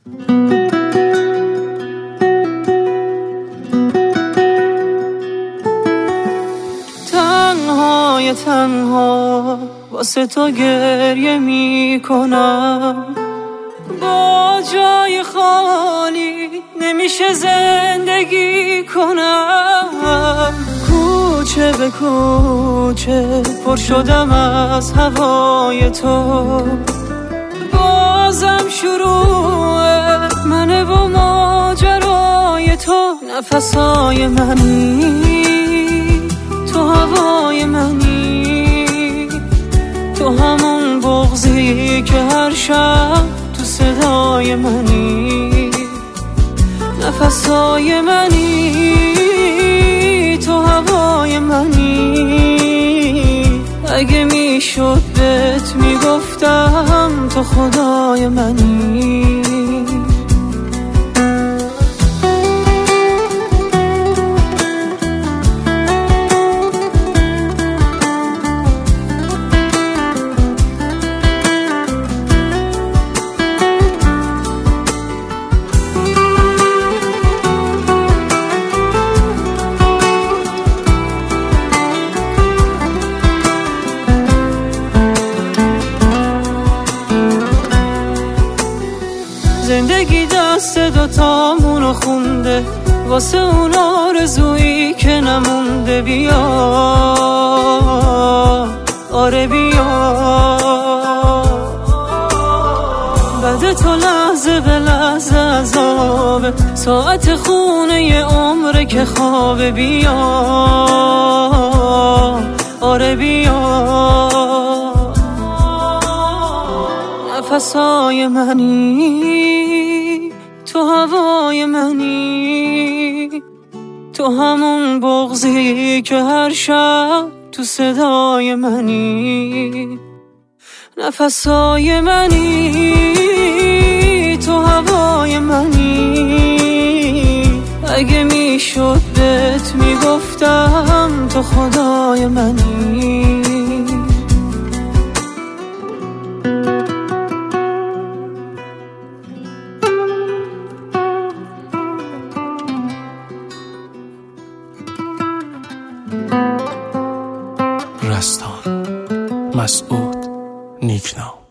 تنها واسه تو گریه میکنم، با جای خالی نمیشه زندگی کنم. کوچه به کوچه پر شدم از هوای تو، بازم شروع منه و ماجرای تو. نفسای منی، تو هوای منی، تو همون بغضی که هر شب تو صدای منی. نفسای منی، تو هوای منی. اگه میشد بهت میگفتم تو خدای منی. زندگی دست دوتامونو خونده، واسه اون آرزویی که نمونده. بیا آره بیا، بعد تو لحظه به لحظه عذابه، ساعت خونه یه عمره که خوابه. بیا آره بیا، نفسای منی، تو هوای منی، تو همون بغضی که هر شب تو صدای منی. نفسای منی، تو هوای منی. اگه میشد بهت میگفتم تو خدای منی. رستان مسعود نیکنام.